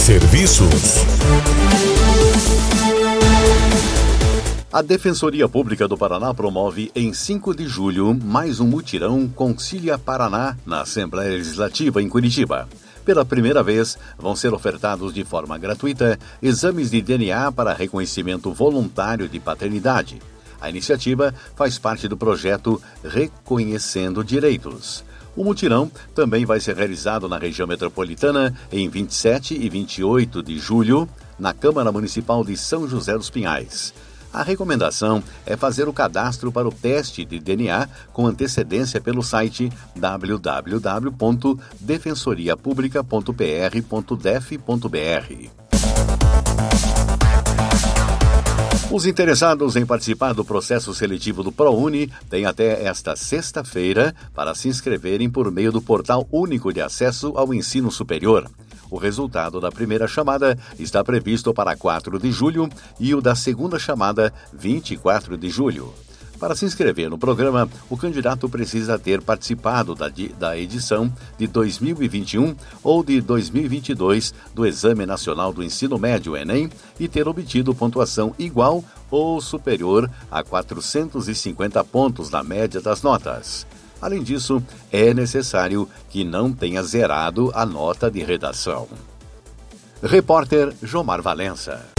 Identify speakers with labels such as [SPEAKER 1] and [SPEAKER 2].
[SPEAKER 1] Serviços.
[SPEAKER 2] A Defensoria Pública do Paraná promove em 5 de julho mais um mutirão Concilia Paraná na Assembleia Legislativa em Curitiba. Pela primeira vez, vão ser ofertados de forma gratuita exames de DNA para reconhecimento voluntário de paternidade. A iniciativa faz parte do projeto Reconhecendo Direitos. O mutirão também vai ser realizado na região metropolitana em 27 e 28 de julho, na Câmara Municipal de São José dos Pinhais. A recomendação é fazer o cadastro para o teste de DNA com antecedência pelo site www.defensoriapublica.pr.def.br. Os interessados em participar do processo seletivo do ProUni têm até esta sexta-feira para se inscreverem por meio do Portal Único de Acesso ao Ensino Superior. O resultado da primeira chamada está previsto para 4 de julho e o da segunda chamada, 24 de julho. Para se inscrever no programa, o candidato precisa ter participado da edição de 2021 ou de 2022 do Exame Nacional do Ensino Médio, Enem, e ter obtido pontuação igual ou superior a 450 pontos na média das notas. Além disso, é necessário que não tenha zerado a nota de redação. Repórter Jomar Valença.